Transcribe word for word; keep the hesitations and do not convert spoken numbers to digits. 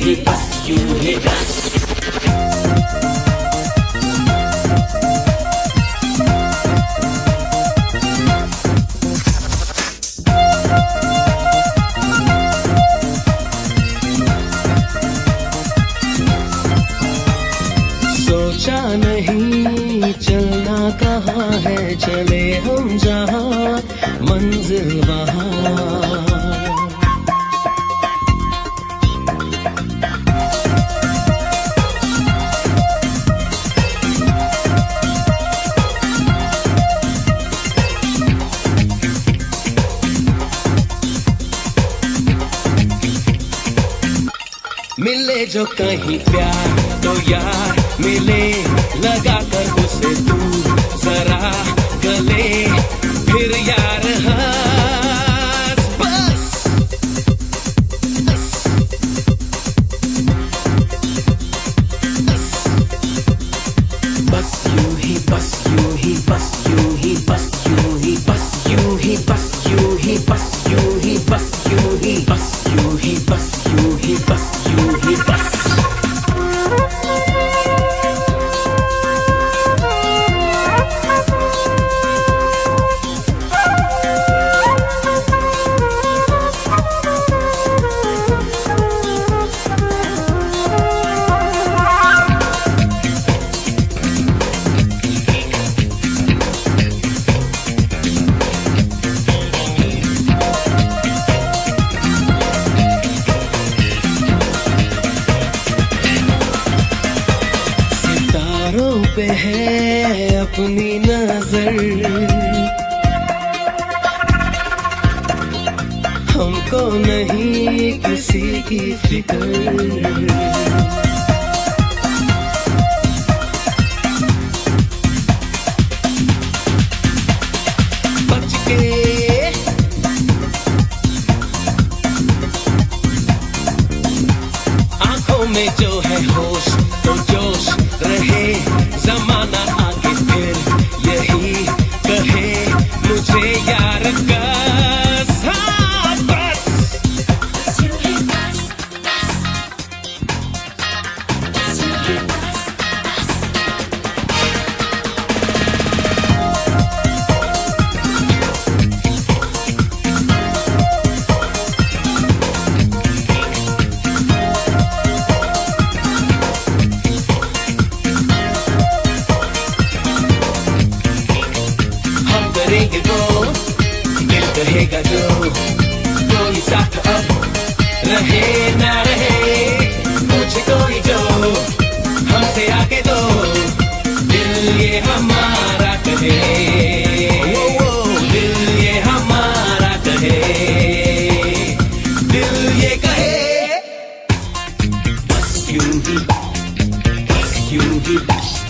ही बस यूं ही बस। सोचा नहीं चलना कहाँ है, चले हम जहाँ मंजिल वहाँ। मिले जो कहीं प्यार तो यार मिले, लगा कर उसे तू जरा गले, फिर यार हंस बस। बस यूं ही बस यूं ही बस यूं ही बस यूं ही बस यूं ही बस यूं ही बस यूं ही बस यूं ही बस यूं ही बस यूं ही बस यूं ही बस। पे है अपनी नजर, हमको नहीं किसी की फिक्र। बच के आंखों में जो है होश तो जोश रहे, जमाना आगे फिर यही कहे मुझे यार बस। हाँ बस करेंगे वो दिल कहेगा जो, कोई साथ अब रहे ना रहे, मुझे कोई जो हमसे आके दो, दिल ये हमारा कहे, वो वो दिल ये हमारा कहे, दिल ये कहे बस यूं ही बस यूं ही बस।